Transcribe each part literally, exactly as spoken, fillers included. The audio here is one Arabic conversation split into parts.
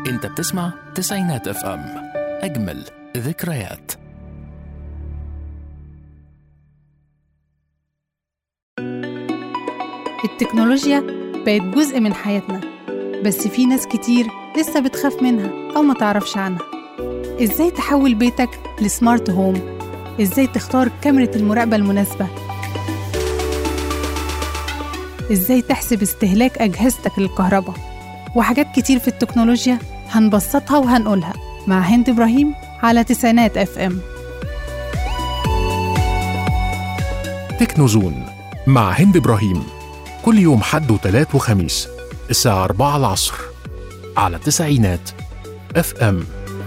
انت بتسمع تسعينات اف ام، اجمل ذكريات. التكنولوجيا بقت جزء من حياتنا، بس في ناس كتير لسه بتخاف منها أو ما تعرفش عنها. إزاي تحول بيتك لسمارت هوم؟ إزاي تختار كاميرا المراقبة المناسبة؟ إزاي تحسب استهلاك أجهزتك للكهرباء؟ وحاجات كتير في التكنولوجيا هنبسطها وهنقولها مع هند إبراهيم على تسعينات اف ام. تكنوزون مع هند إبراهيم، كل يوم حد وتلات وخميس الساعة أربعة العصر على تسعينات اف ام.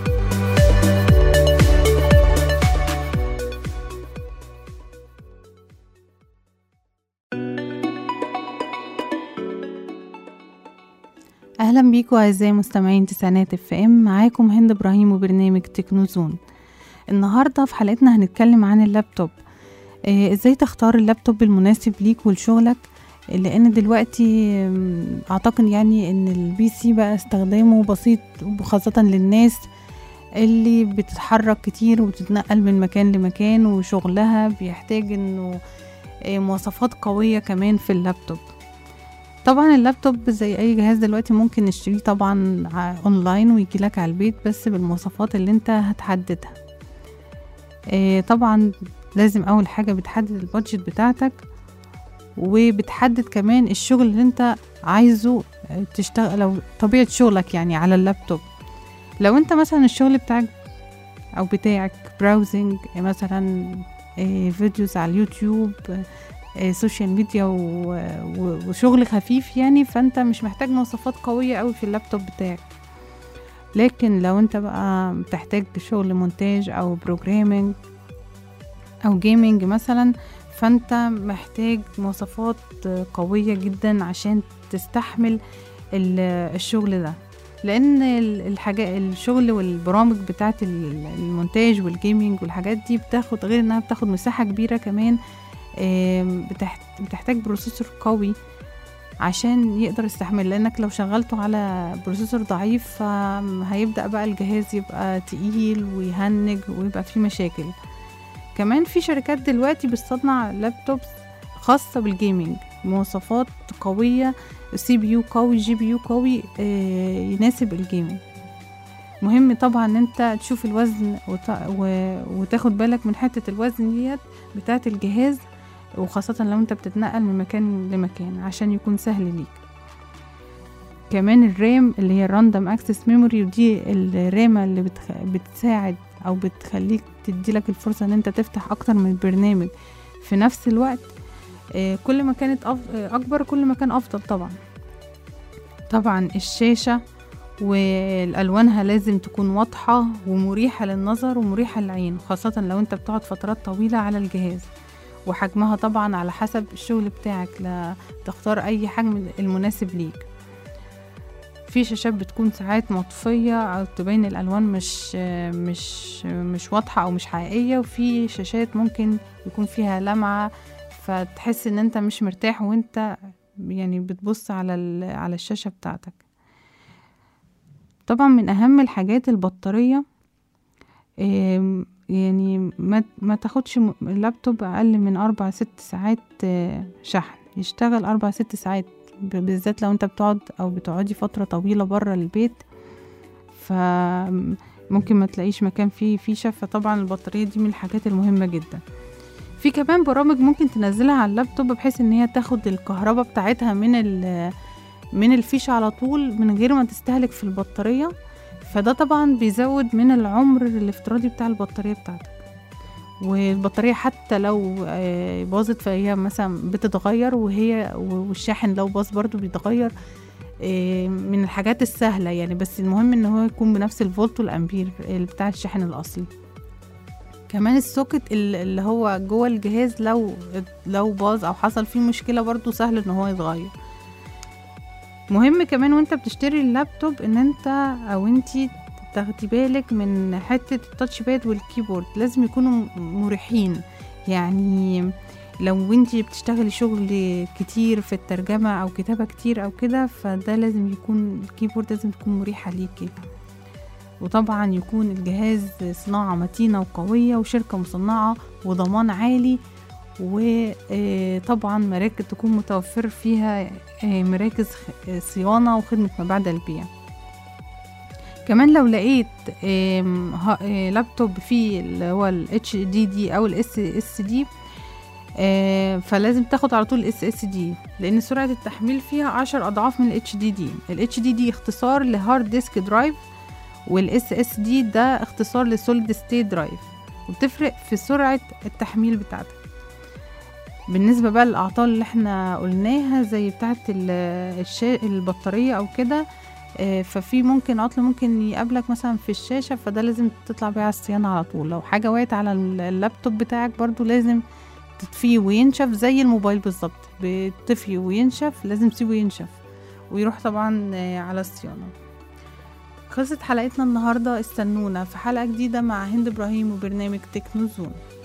أهلا بيكم أعزائي مستمعين تسعينات اف ام، معاكم هند إبراهيم وبرنامج تكنوزون. النهاردة في حلقتنا هنتكلم عن اللابتوب. إيه إزاي تختار اللابتوب المناسب ليك ولشغلك، لأن دلوقتي أعتقد يعني أن البي سي بقى استخدامه بسيط، وخاصة للناس اللي بتتحرك كتير وتتنقل من مكان لمكان وشغلها بيحتاج أنه إيه مواصفات قوية كمان في اللابتوب. طبعا اللابتوب زي اي جهاز دلوقتي ممكن نشتريه طبعا اونلاين ويجي لك على البيت، بس بالمواصفات اللي انت هتحددها. إيه طبعا لازم اول حاجة بتحدد البادجت بتاعتك، وبتحدد كمان الشغل اللي انت عايزه تشتغل، لو طبيعة شغلك يعني على اللابتوب. لو انت مثلا الشغل بتاعك او بتاعك براوزنج مثلا، إيه فيديوز على اليوتيوب، سوشيال ميديا وشغل خفيف يعني، فانت مش محتاج مواصفات قوية قوي في اللابتوب بتاعك. لكن لو انت بقى بتحتاج شغل مونتاج او بروجرامينج او جيمينج مثلا، فانت محتاج مواصفات قوية جدا عشان تستحمل الشغل ده، لان الحاجات الشغل والبرامج بتاعت المونتاج والجيمينج والحاجات دي بتاخد، غير انها بتاخد مساحة كبيرة كمان، بتحتاج بروسيسور قوي عشان يقدر يستحمل. لانك لو شغلته على بروسيسور ضعيف هيبدأ بقى الجهاز يبقى تقيل ويهنج ويبقى فيه مشاكل. كمان في شركات دلوقتي بتصنع لابتوب خاصة بالجيمينج، مواصفات قوية، سي بي يو قوي، جي بي يو قوي يناسب الجيمينج. مهم طبعا ان انت تشوف الوزن وتاخد بالك من حتة الوزن ديت بتاعت الجهاز، وخاصة لو انت بتتنقل من مكان لمكان عشان يكون سهل ليك. كمان الرام اللي هي الراندوم اكسس ميموري، ودي الرامة اللي بتخ... بتساعد او بتخليك تديلك الفرصة ان انت تفتح اكتر من برنامج في نفس الوقت. آه كل ما كانت أف... اكبر كل ما كان افضل. طبعا طبعا الشاشة والألوانها لازم تكون واضحة ومريحة للنظر ومريحة للعين، خاصة لو انت بتقعد فترات طويلة على الجهاز. وحجمها طبعا على حسب الشغل بتاعك، لا تختار اي حجم المناسب ليك. في شاشات بتكون ساعات مطفية او تبين الالوان مش مش مش واضحة او مش حقيقية، وفي شاشات ممكن يكون فيها لمعة فتحس ان انت مش مرتاح وانت يعني بتبص على على الشاشة بتاعتك. طبعا من اهم الحاجات البطارية، يعني ما ما تاخدش اللابتوب اقل من اربع ست ساعات شحن، يشتغل اربع ست ساعات، بالذات لو انت بتقعد او بتقعدي فترة طويلة برا البيت، فممكن ما تلاقيش مكان فيه فيشة. فطبعا البطارية دي من الحاجات المهمة جدا. في كمان برامج ممكن تنزلها على اللابتوب بحيث ان هي تاخد الكهرباء بتاعتها من من الفيشة على طول من غير ما تستهلك في البطارية، فده طبعا بيزود من العمر الافتراضي بتاع البطارية بتاعتك. والبطارية حتى لو باظت فهي مثلا بتتغير، وهي والشاحن لو باظ برضو بيتغير، من الحاجات السهلة يعني. بس المهم ان هو يكون بنفس الفولت والامبير بتاع الشاحن الاصلي. كمان السوكت اللي هو جوه الجهاز لو لو باظ او حصل فيه مشكلة برضو سهل ان هو يتغير. مهم كمان وانت بتشتري اللابتوب ان انت او انتي تاخدي بالك من حتة التاتش باد والكيبورد، لازم يكونوا مريحين. يعني لو انتي بتشتغلي شغل كتير في الترجمة او كتابة كتير او كده، فده لازم يكون الكيبورد لازم تكون مريحة ليكي. وطبعا يكون الجهاز صناعة متينة وقوية وشركة مصنعة وضمان عالي، وطبعا مراكز تكون متوفر فيها مراكز صيانة وخدمة ما بعد البيع. كمان لو لقيت لابتوب فيه اللي هو ال إتش دي دي او ال إس إس دي، فلازم تاخد على طول ال إس إس دي، لان سرعة التحميل فيها عشر اضعاف من ال إتش دي دي. ال إتش دي دي اختصار لهارد ديسك درايف، وال إس إس دي ده اختصار لسوليد ستيت درايف، وبتفرق في سرعة التحميل بتاعتك. بالنسبة بقى للأعطال اللي احنا قلناها زي بتاعة البطارية او كده، ففي ممكن عطل ممكن يقابلك مثلا في الشاشة، فده لازم تطلع بيه على الصيانة على طول. لو حاجة وقعت على اللابتوب بتاعك برضو لازم تطفيه وينشف زي الموبايل بالظبط، بتطفيه وينشف، لازم تسيبه ينشف ويروح طبعا على الصيانة. خلصت حلقتنا النهاردة، استنونا في حلقة جديدة مع هند إبراهيم وبرنامج تكنوزون.